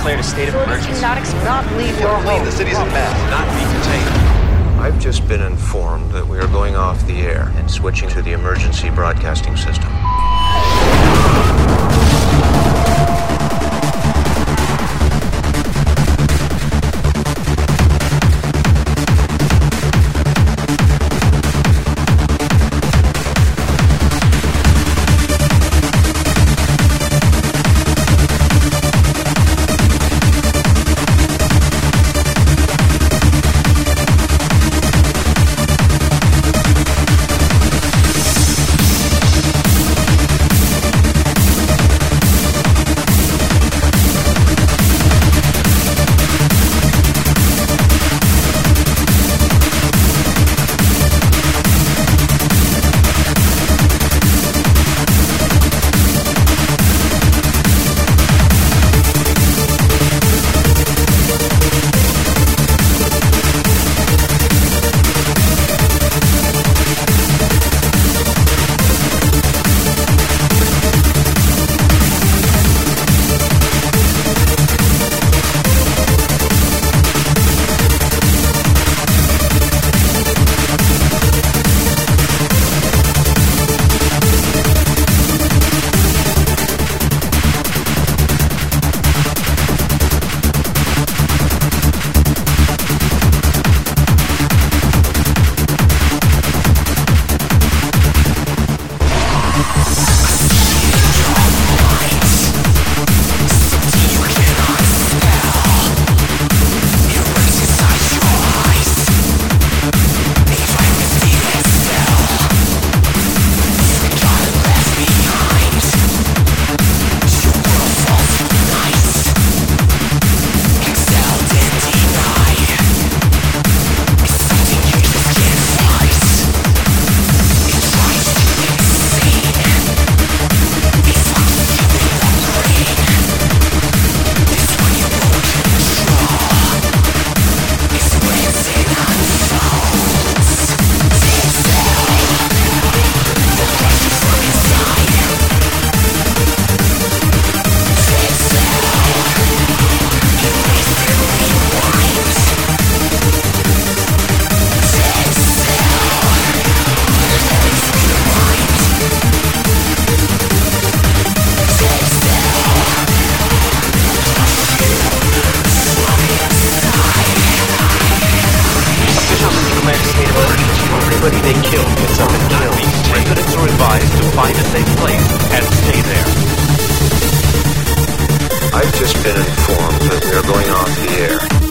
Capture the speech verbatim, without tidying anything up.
declared a state of emergency. Cannot, not leave your home. The city's in mass, not be contained. I've just been informed that we are going off the air and switching to the emergency broadcasting system. Everybody they kill gets up and kills. Residents are advised to find a safe place and stay there. I've just been informed that we are going off the air.